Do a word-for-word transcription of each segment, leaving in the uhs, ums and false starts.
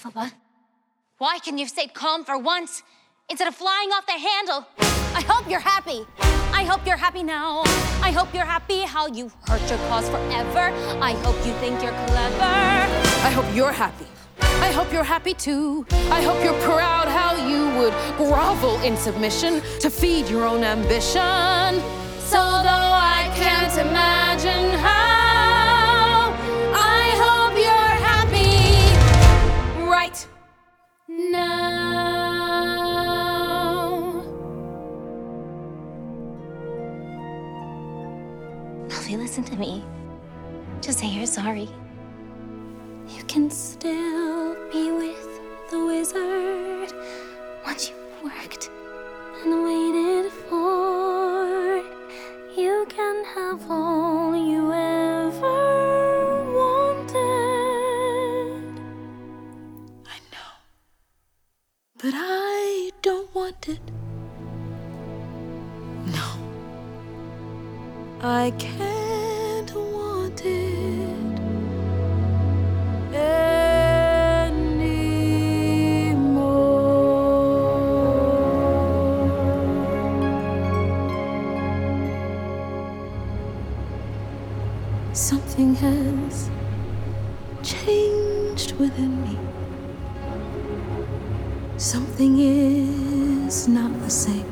Elphaba, why can you stay calm for once instead of flying off the handle? I hope you're happy. I hope you're happy now. I hope you're happy how you hurt your cause forever. I hope you think you're clever. I hope you're happy. I hope you're happy too. I hope you're proud how you would grovel in submission to feed your own ambition. So though I can't imagine how, I hope you're happy right now. Elfie, listen to me. Just say you're sorry. You can still be with the wizard once you've worked and waited for it. You can have all you ever wanted. I know, but I don't want it. No, I can't want it anymore. Something has changed within me. Something is not the same.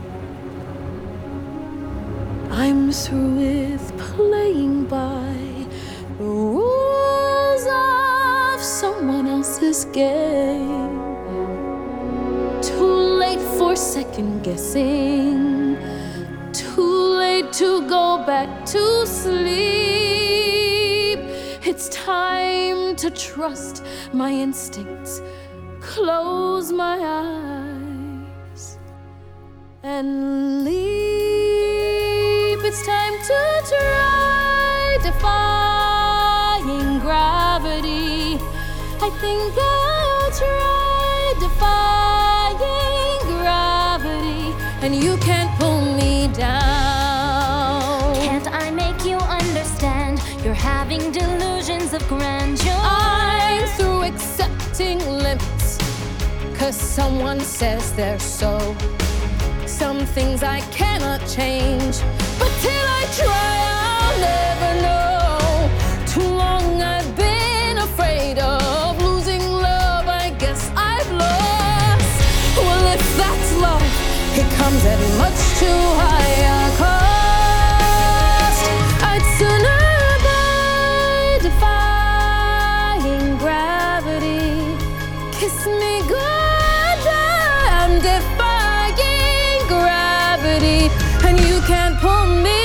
I'm through with playing by the rules of someone else's game. Too late for second guessing. Too late to go back to sleep. It's time to trust my instincts. Close my eyes and leap. It's time to try defying gravity. I think I'll try defying gravity, and you can't pull me down. Can't I make you understand? You're having delusions of grandeur. I'm through accepting limits, 'cause someone says they're so. Some things I cannot change, but till I try, I'll never know. Too long I've been afraid of losing love. I guess I've lost. Well, if that's love, it comes at much too high a cost. I'd sooner die defying gravity. Kiss me goodbye. I'm defying gravity, and you can't pull me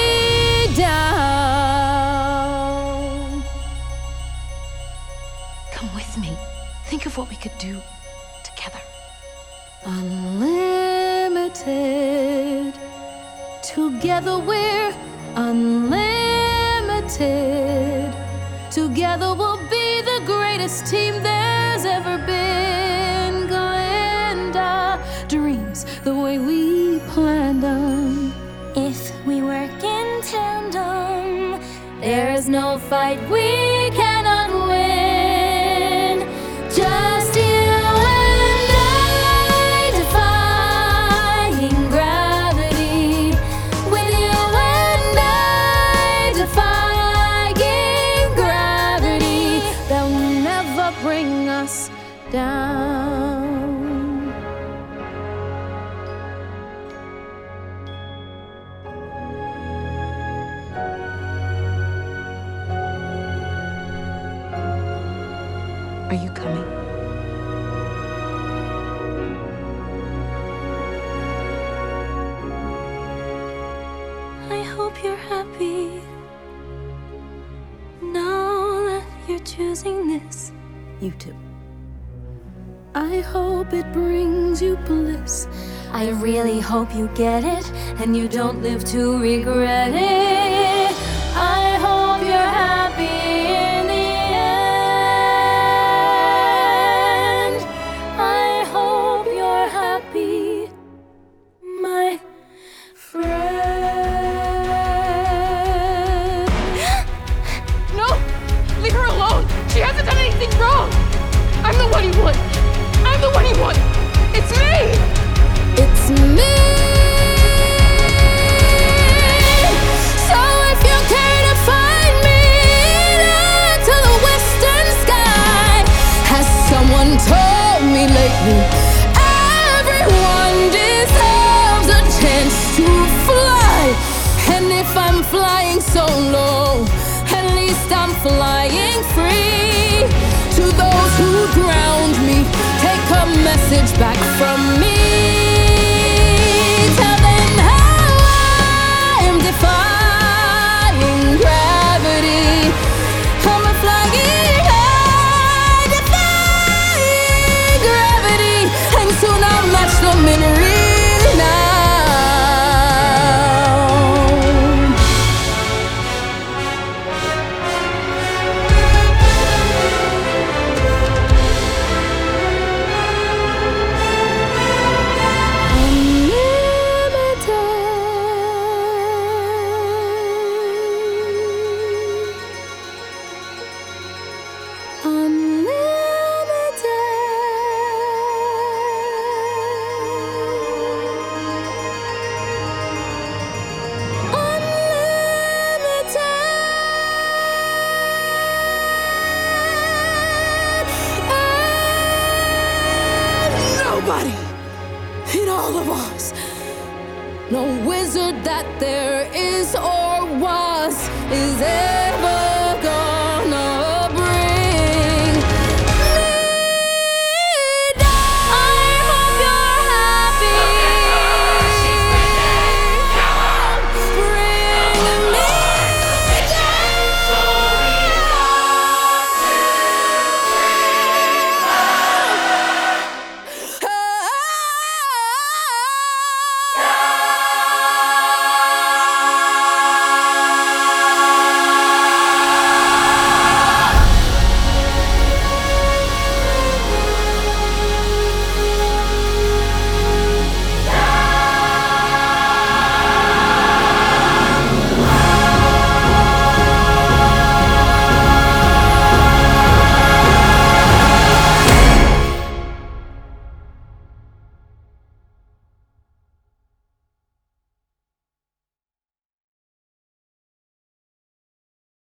down. Come with me. Think of what we could do together. Unlimited. Together we're unlimited. Together we'll be the greatest team there's ever been. Glinda, dreams the way we planned them. If we work in tandem, there's no fight we cannot win. Just you and I defying gravity. With you and I defying gravity. They'll never bring us down. Are you coming? I hope you're happy now that you're choosing this. You too. I hope it brings you bliss. I really hope you get it and you don't live to regret it. I hope you're happy in the end. I hope you're happy, my friend. No! Leave her alone! She hasn't done anything wrong! I'm the one you want! I'm the one he wants. It's me. It's me. So if you care to find me to the western sky, has someone told me lately, everyone deserves a chance to fly. And if I'm flying solo, at least I'm flying free. To those who drowned me, take a message back from me. Tell them how I'm defying gravity. I'm a flying high, defying gravity. And soon I'll match them in renown. Nobody in all of Oz, no wizard that there is or was, is ever